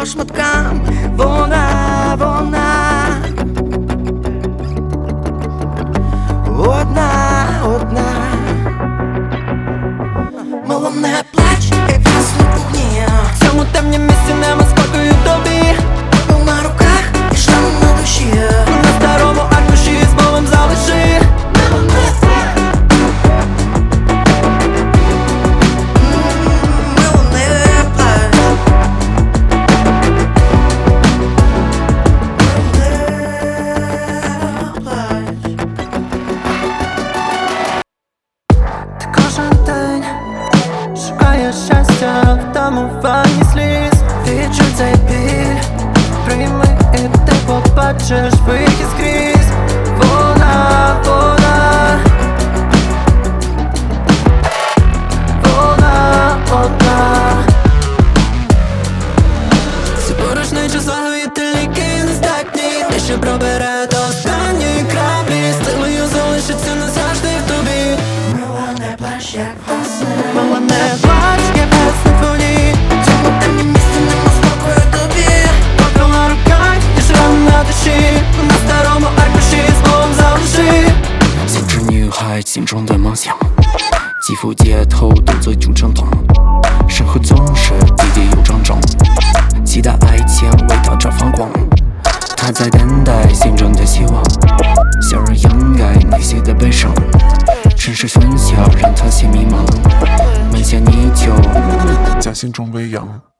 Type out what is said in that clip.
по шматкам. Вона одна. Мало не плач, як ясно кухні. В цьому темні місці нема спокою тобі. Пил на руках і шрам на душі. На старому аркуші з болем залиши. Мало не плач. Мало не плач. Ти кожен день шукаєш щастя в тамуванні сліз. Відчуй цей біль, прийми і ти побачиш вихід скрізь. Вона одна. Ці порожнечі злагоїти ліки нездатні. Те, що пробере до останньої краплі, силою залишиться назавжди в тобі. Мила, не плач, як весна. Мила, не плач, як весна в воді. В цьому темні місці нема спокою тобі. Попіл на руках і шрам на душі. На старому аркуші з болем залиши. 限制女孩心中的梦想，几副街头斗嘴就正统，身后总是跌跌又撞撞，期待爱情为她绽放光。她在等待心中的希望，小人掩盖内心的悲伤，城市喧嚣让她心迷茫，门前泥鳅将心中微扬。